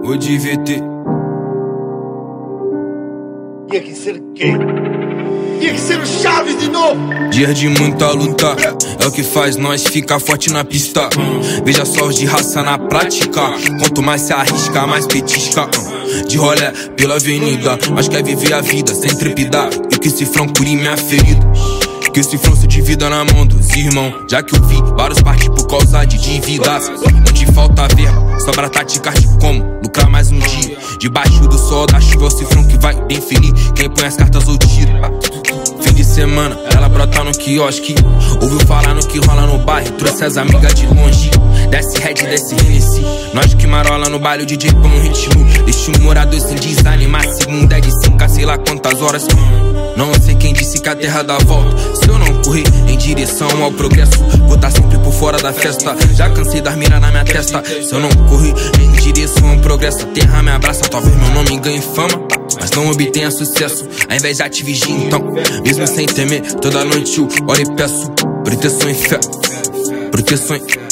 O de VT. Tinha que ser quem? Tinha que ser o Chaves de novo. Dia de muita luta é o que faz nós ficar forte na pista. Veja só os de raça na prática. Quanto mais se arrisca, mais petisca. De rolé pela avenida, mas quer viver a vida sem trepidar. E que esse frão cure minha ferida. Que esse flow se divida na mão dos irmãos. Já que eu vi vários partir por causa de dívidas. Onde falta verba, sobra táticas de como lucrar mais um dia. Debaixo do sol da chuva é o cifrão que vai definir quem põe as cartas ou tira. Fim de semana, ela brota no quiosque. Ouviu falar no que rola no bairro, trouxe as amigas de longe. Desce Red, desce Hennessy. Nós que marola no baile, o DJ põe um ritmo. Deixa o morador sem desanimar. Segunda é de 5 a sei lá quantas horas. Não sei quem disse que a terra dá volta. Se eu não correr em direção ao progresso, vou estar sempre por fora da festa. Já cansei das miras na minha testa. Se eu não correr em direção ao progresso, a terra me abraça. Talvez meu nome ganhe fama, mas não obtenha sucesso. Ao invés de te vigiar então, mesmo sem temer, toda noite eu oro e peço proteção e fé. Proteção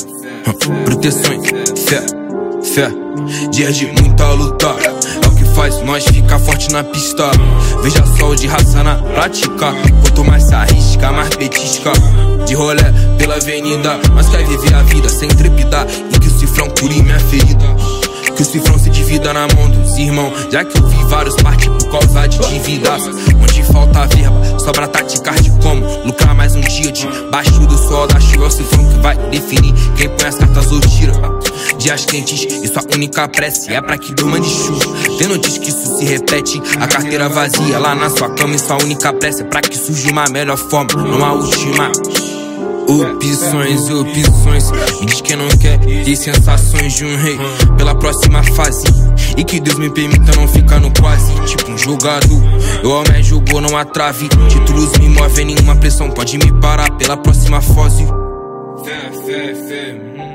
e fé. Dias de muita luta é o que faz nós ficar forte na pista. Veja só o de raça na prática. Quanto mais se arrisca, mais petisca. De rolé pela avenida, mas quer viver a vida sem trepidar. E que o cifrão cure minha ferida. Que o cifrão se divida na mão dos irmãos. Já que eu vi vários partir por causa de dívidas. Onde falta verba, sobra táticas de como lucrar mais um dia. Debaixo do sol da chuva é o cifrão que vai definir quem põe as cartas ou tira. Dias quentes e sua única prece é pra que durma de chuva. Tem notícia que isso se repete. A carteira vazia lá na sua cama e sua única prece é pra que surja uma melhor forma, não a última. Opções, me diz que não quer ter sensações de um rei pela próxima fase. E que Deus me permita não ficar no quase, tipo um jogador. Eu almejo o gol, não a trave. Títulos me movem, nenhuma pressão pode me parar pela próxima fase. Fé.